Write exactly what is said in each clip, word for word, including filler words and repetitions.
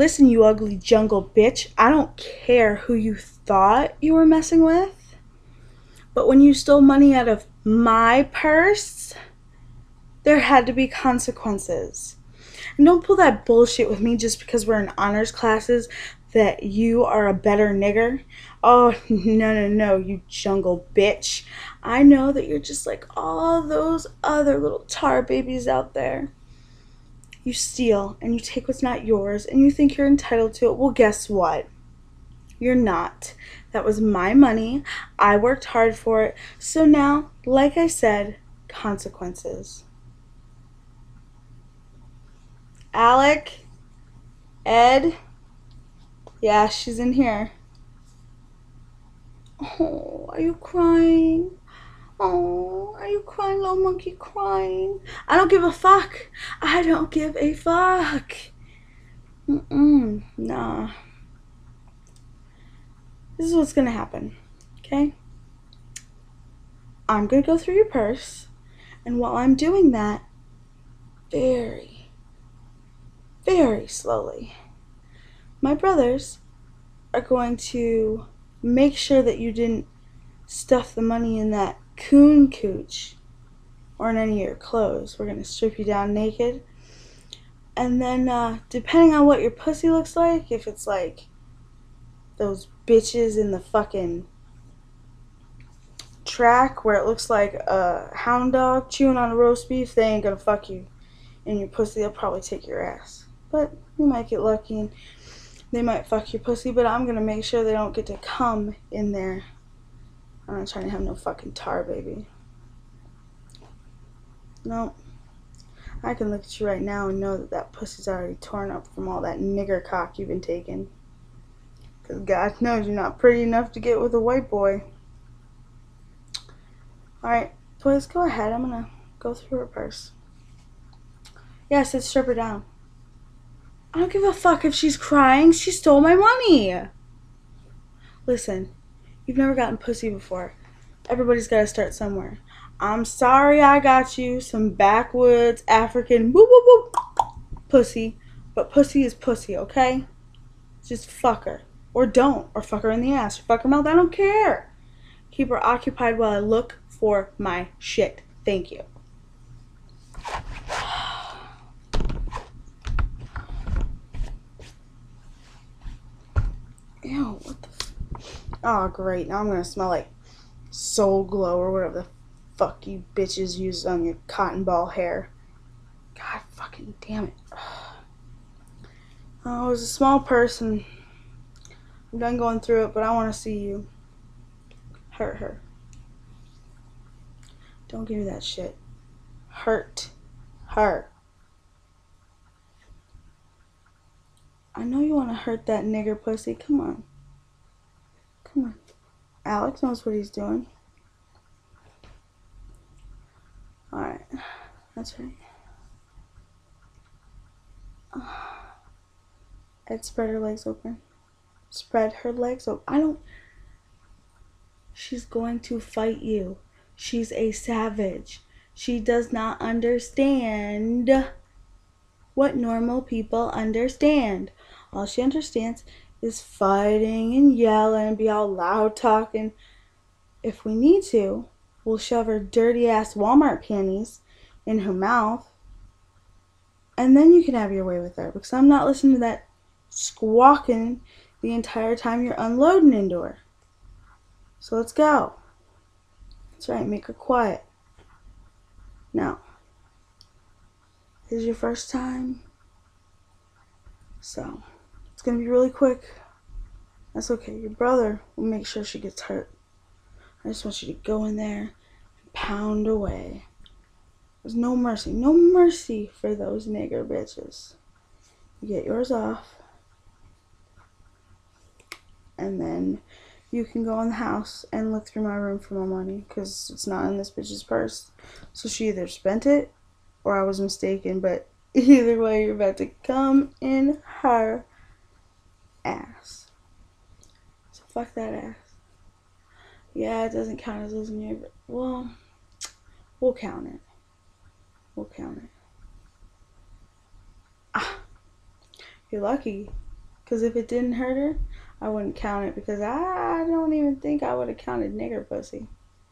Listen, you ugly jungle bitch. I don't care who you thought you were messing with, but when you stole money out of my purse, there had to be consequences. And don't pull that bullshit with me just because we're in honors classes that you are a better nigger. Oh, no, no, no, you jungle bitch. I know that you're just like all those other little tar babies out there. You steal and you take what's not yours and you think you're entitled to it. Well, guess what? You're not. That was my money. I worked hard for it. So now, like I said, consequences. Alec? Ed? Yeah, she's in here. Oh, are you crying? Oh, are you crying, little monkey, crying? I don't give a fuck. I don't give a fuck. Mm-mm, nah. This is what's gonna happen, okay? I'm gonna go through your purse, and while I'm doing that, very, very slowly, my brothers are going to make sure that you didn't stuff the money in that coon cooch or in any of your clothes. We're gonna strip you down naked, and then uh, depending on what your pussy looks like, if it's like those bitches in the fucking track where it looks like a hound dog chewing on a roast beef, they ain't gonna fuck you in your pussy. They'll probably take your ass, but you might get lucky and they might fuck your pussy. But I'm gonna make sure they don't get to come in there. I'm not trying to have no fucking tar baby. No, I can look at you right now and know that that pussy's already torn up from all that nigger cock you've been taking. Because God knows you're not pretty enough to get with a white boy. Alright, boys, go ahead. I'm gonna go through her purse. Yes, it's strip her down. I don't give a fuck if she's crying. She stole my money. Listen, you've never gotten pussy before. Everybody's gotta start somewhere. I'm sorry I got you some backwoods African whoop whoop whoop pussy, but pussy is pussy, okay? Just fuck her. Or don't. Or fuck her in the ass. Or fuck her mouth. I don't care. Keep her occupied while I look for my shit. Thank you. Ew, what the f- Oh, great. Now I'm gonna smell like Soul Glow or whatever the fuck you bitches use on your cotton ball hair. God fucking damn it. Oh, it was a small purse and I'm done going through it, but I want to see you hurt her. Don't give me that shit. Hurt her. I know you want to hurt that nigger pussy. Come on. Come on. Alex knows what he's doing. Alright. That's right. Ed, spread her legs open. Spread her legs open. I don't... She's going to fight you. She's a savage. She does not understand what normal people understand. All she understands is fighting and yelling and be all loud talking. If we need to, we'll shove her dirty ass Walmart panties in her mouth. And then you can have your way with her. Because I'm not listening to that squawking the entire time you're unloading into her. So let's go. That's right, make her quiet. Now, this is your first time. So, it's going to be really quick. That's okay. Your brother will make sure she gets hurt. I just want you to go in there and pound away. There's no mercy. No mercy for those nigger bitches. You get yours off. And then you can go in the house and look through my room for my money. Because it's not in this bitch's purse. So she either spent it or I was mistaken. But either way, you're about to come in her ass. So fuck that ass. Yeah, it doesn't count as losing your... Well, we'll count it. We'll count it. Ah, you're lucky. Because if it didn't hurt her, I wouldn't count it, because I don't even think I would have counted nigger pussy.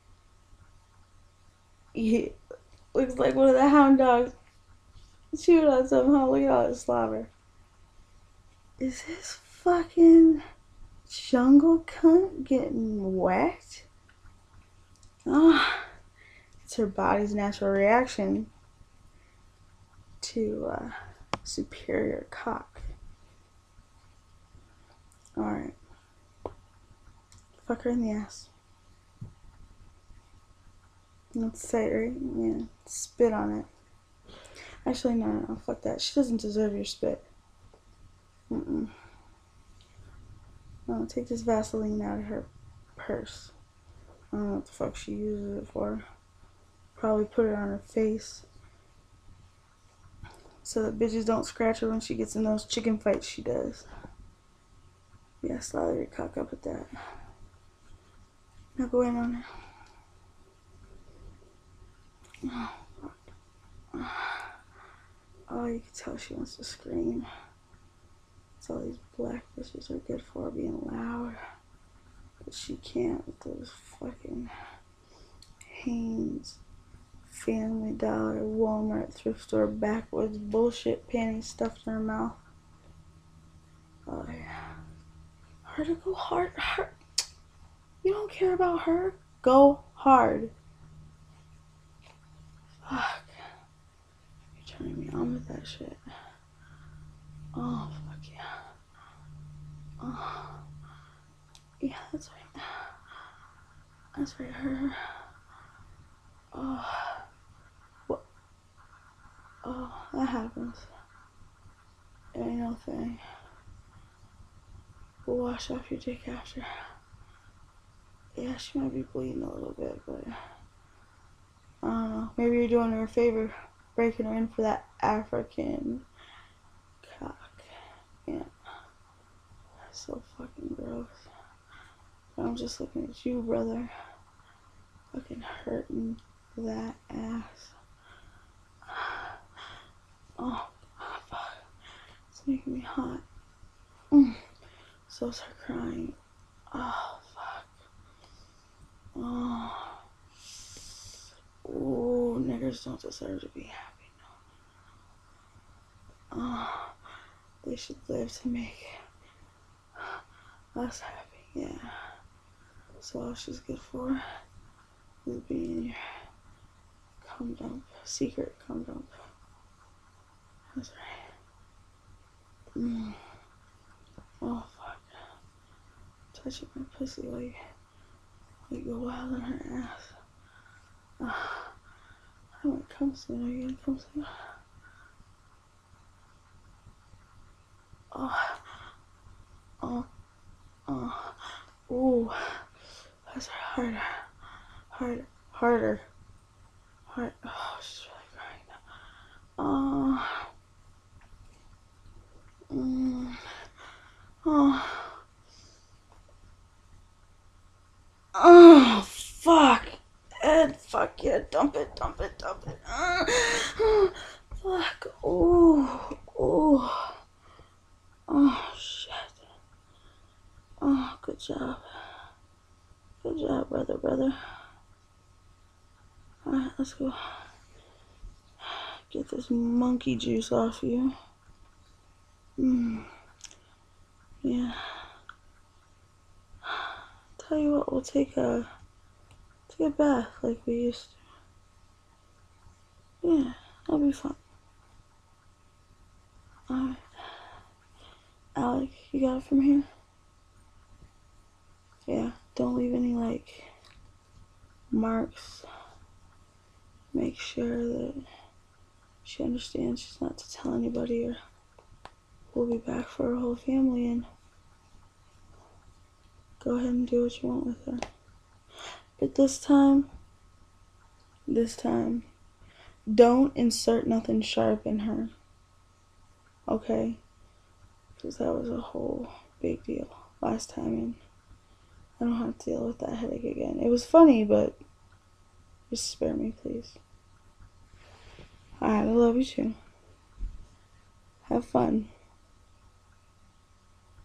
Yeah, looks like one of the hound dogs chewed on somehow. Look at all this slobber. Is this fucking jungle cunt getting wet? Ah, oh, it's her body's natural reaction to uh, superior cock. Alright. Fuck her in the ass. Let's say it, right? Yeah. Spit on it. Actually, no, no, no. Fuck that. She doesn't deserve your spit. Mm-mm. No, take this Vaseline out of her purse. I don't know what the fuck she uses it for. Probably put it on her face so that bitches don't scratch her when she gets in those chicken fights she does. Yeah, slather your cock up with that. Now go in on her. Oh, fuck. Oh, you can tell she wants to scream. That's all these black bitches are good for, being loud. But she can't with those fucking Hanes, Family Dollar, Walmart, thrift store, backwoods bullshit panties stuffed in her mouth. Oh yeah. Her to go hard. Her. You don't care about her? Go hard. Fuck. You're turning me on with that shit. Oh, fuck yeah. Oh. Yeah, that's right. That's right, her. Oh. What? Oh, that happens. It ain't no thing. We'll wash off your dick after. Yeah, she might be bleeding a little bit, but I don't know. Maybe you're doing her a favor, breaking her in for that African cock. Yeah. That's so fucking gross. But I'm just looking at you, brother. Fucking hurting that ass. Oh, fuck. It's making me hot. Mm. So is her crying. Oh, fuck. Oh. Ooh, niggers don't deserve to be happy, no. Oh, they should live to make us happy, yeah. So all she's good for is being your cum dump, secret cum dump. That's right. Mm. Oh, fuck. Touching my pussy like, like go wild on her ass. Oh, I might come soon. Are you gonna come soon? Oh, oh, oh. Ooh, that's harder, harder, harder, hard. Oh, she's really crying now. Oh, mm, oh, oh, fuck, Ed, fuck yeah, dump it, dump it, dump it. Uh, oh, fuck, ooh, ooh, oh shit. Oh, good job. Good job, brother, brother. Alright, let's go. Get this monkey juice off you. Mm. Yeah. Tell you what, we'll take a take a bath like we used to. Yeah, that'll be fun. Alright. Alec, you got it from here? Yeah, don't leave any like marks. Make sure that she understands she's not to tell anybody, or we'll be back for her whole family, and go ahead and do what you want with her. But this time, this time, don't insert nothing sharp in her. Okay? Because that was a whole big deal last time, and I don't have to deal with that headache again. It was funny, but just spare me, please. Alright, I love you too. Have fun.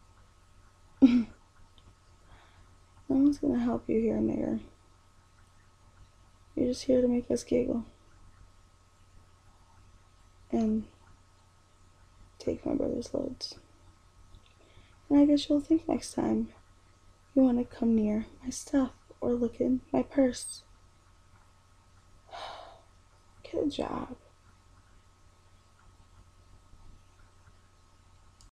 one's gonna help you here and there. You're just here to make us giggle. And take my brother's loads. And I guess you'll think next time you want to come near my stuff or look in my purse. Get a job.